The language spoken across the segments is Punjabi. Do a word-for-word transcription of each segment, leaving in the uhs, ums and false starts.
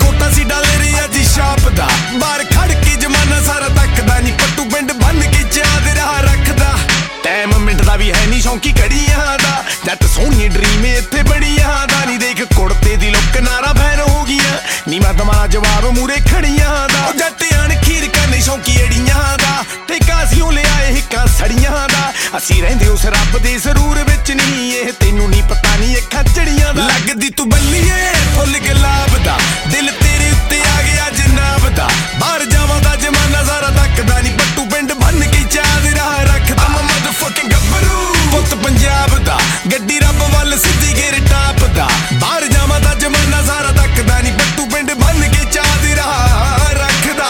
ਕੋਟਾ ਸੀ ਡਾਲੇ ਰਿਆ ਜੀ ਸ਼ਾਪ ਦਾ ਬਾਹਰ ਖੜ ਕੇ ਜਮਾਨਾ ਸਾਰਾ ਤੱਕਦਾ ਨੀ ਪੱਟੂ ਪਿੰਡ ਬੰਨ ਕੇ ਚਾਹ ਰਾਹ ਰੱਖਦਾ ਟਾਈਮ ਮਿੰਟ ਦਾ ਵੀ ਹੈ ਨੀ ਸ਼ੌਂਕੀ ਘੜੀਆਂ ਦਾ ਜੱਟ ਸੋਹਣੀ ਡਰੀਮ ਇੱਥੇ ਬੜੀਆਂ ਦਾ ਨੀ ਦੇਖ ਕੁੜਤੇ ਦੀ ਲੁੱਕ ਨਾਰਾ ਫੈਨ ਹੋ ਗਈਆਂ ਨੀ ਮੈਂ ਤੁਹਾਡਾ ਜਵਾਬ ਮੂਰੇ ਖੜੀਆਂ ਦਾ ਜੱਟ ਆਣ ਖੀਰ ਕਰਨੇ ਸ਼ੌਂਕੀ ਏੜੀਆਂ ਦਾ ਠੇਕਾ ਸੀ ਉਹ ਲਿਆਏ ਹਿੱਕਾਂ ਸੜੀਆਂ ਦਾ ਅਸੀਂ ਰਹਿੰਦੇ ਉਸ ਰੱਬ ਦੇ ਸਰੂਰ ਵਿੱਚ ਨਹੀਂ ਇਹ ਤੈਨੂੰ ਨੀ ਪਤਾ ਨੀ ਅੱਖਾਂ ਚੜੀਆਂ ਦਾ ਲੱਗਦੀ ਤੂੰ ਬੱਲੀਏ ਫੁੱਲ ਗੁਲਾਬ ਦਾ ਦਿਲ ਤੇਰੇ ਉੱਤੇ ਆ ਗਿਆ ਜਨਾਬ ਦਾ ਬਾਹਰ ਜਾਵਾਂ ਦਾ ਜਮਾਨਾ ਸਾਰਾ ਤੱਕਦਾ ਨੀ ਪੱਟੂ ਪਿੰਡ ਬੰਨ ਕੇ ਚਾਹ ਰਾਹ ਰੱਖਦਾ ਮੈਂ ਮਦਰਫਕਿੰਗ ਗੱਭਰੂ ਪੁੱਤ ਪੰਜਾਬ ਦਾ ਗੱਡੀ ਰੱਬ ਵੱਲ ਸਿੱਧੀ ਗੇਰ ਟਾਪ ਦਾ ਬਾਹਰ ਜਾਵਾਂ ਦਾ ਜਮਾਨਾ ਸਾਰਾ ਤੱਕਦਾ ਨੀ ਪੱਟੂ ਪਿੰਡ ਬੰਨ ਕੇ ਚਾਹ ਰਾਹ ਰੱਖਦਾ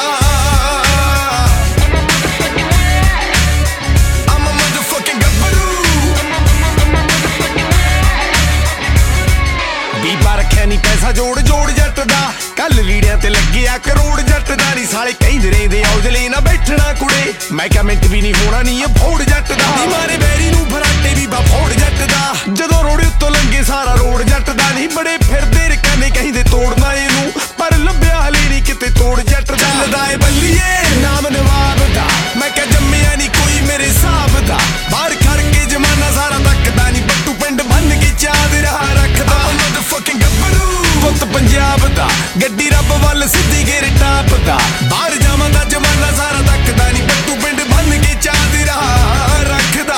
ਨੀ ਪੈਸਾ ਜੋੜ ਜੋੜ ਜੱਟ ਦਾ ਕੱਲ ਲੀੜਿਆਂ ਤੇ ਲੱਗਿਆ ਕਰੋੜ ਜੱਟ ਦਾ ਨੀ ਸਾਲੇ ਕਹਿੰਦੇ ਰਹਿੰਦੇ ਔਜਲੇ ਨਾ ਬੈਠਣਾ ਕੁੜੇ ਮੈਂ ਕਿਹਾ ਮਿੰਟ ਵੀ ਨਹੀਂ ਹੋਣਾ ਨੀ ਇਹ ਫੋੜ ਜੱਟ ਦਾ ਨੀ ਮਾਰੇ ਬੈਰੀ ਨੂੰ ਫਰਾਟੇ ਵੀ ਬਾ ਫੋੜ ਜੱਟ ਦਾ ਜਦੋਂ ਰੋੜੇ ਉੱਤੋਂ ਲੰਗੇ ਸਾਰਾ ਰੋੜ ਜੱਟ ਦਾ ਨੀ ਬੜੇ ਫਿਰਦੇ ਰਕਾਨੇ ਕਹਿੰਦੇ ਤੋੜਨਾ ਇਹਨੂੰ ਪਰ ਲੱਭਿਆ ਹਲੇ ਨੀ ਕਿਤੇ ਤੋੜ ਜੱਟ ਦਾ ਚੱਲਦਾ ਏ ਬੱਲੀਏ ਨਾਮ ਨਵਾਬ ਦਾ ਮੈਂ ਕਿਹਾ ਜੰਮਿਆ ਨੀ ਕੋਈ ਮੇਰੇ ਹਿਸਾਬ ਦਾ ਬਾਹਰ ਖੜ ਕੇ ਜਮਾਨਾ ਸਾਰਾ ਤੱਕਦਾ ਨੀ ਪੱਟੂ ਪਿੰਡ ਬੰਨ ਕੇ ਚਾਹ ਰਾਹ ਰੱਖਦਾ ਮਦਰਫਕਿੰਗ ਪੁੱਤ ਪੰਜਾਬ ਦਾ ਗੱਡੀ ਰੱਬ ਵੱਲ ਸਿੱਧੀ ਗੇਰ ਟਾਪ ਦਾ ਬਾਹਰ ਜਾਵਾਂ ਦਾ ਜਮਾਨਾ ਸਾਰਾ ਤੱਕਦਾ ਨੀ ਪੱਟੂ ਪਿੰਡ ਬੰਨ ਕੇ ਚਾਹ ਰਾਹ ਰੱਖਦਾ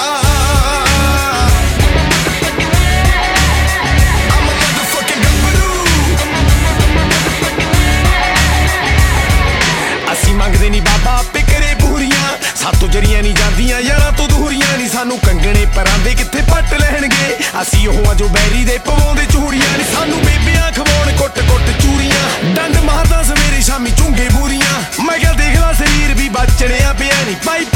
ਅਸੀਂ ਮੰਗਦੇ ਨੀ ਬਾਬਾ ਆਪੇ ਕਰੇ ਪੂਰੀਆਂ ਸਾਤੋਂ ਜਰੀਆਂ ਨੀ ਜਾਂਦੀਆਂ ਯਾਰਾਂ ਤੋਂ ਦੂਰੀਆਂ ਨੀ ਸਾਨੂੰ ਕੰਗਣੇ ਪਰਾਂ ਦੇ ਕਿੱਥੇ ਪੱਟ ਲੈਣਗੇ ਅਸੀਂ ਉਹ ਆ ਜੋ ਬੈਰੀ ਦੇ ਪਵਾਉਂਦੇ ਚੂੜੀਆਂ ਨੀ ਸਾਨੂੰ ਬੇਬੀਆਂ ਖਵਾਉਣ ਕੁੱਟ ਕੁੱਟ ਚੂੜੀਆਂ ਡੰਡ ਮਾਰਦਾ ਸਵੇਰੇ ਸ਼ਾਮੀ ਚੁੰਗੇ ਬੂਰੀਆਂ ਮੈਂ ਕਿਹਾ ਦੇਖ ਲਾ ਸਰੀਰ ਵੀ ਬਚੜਿਆ ਪਿਆ ਨੀ ਪਾਈ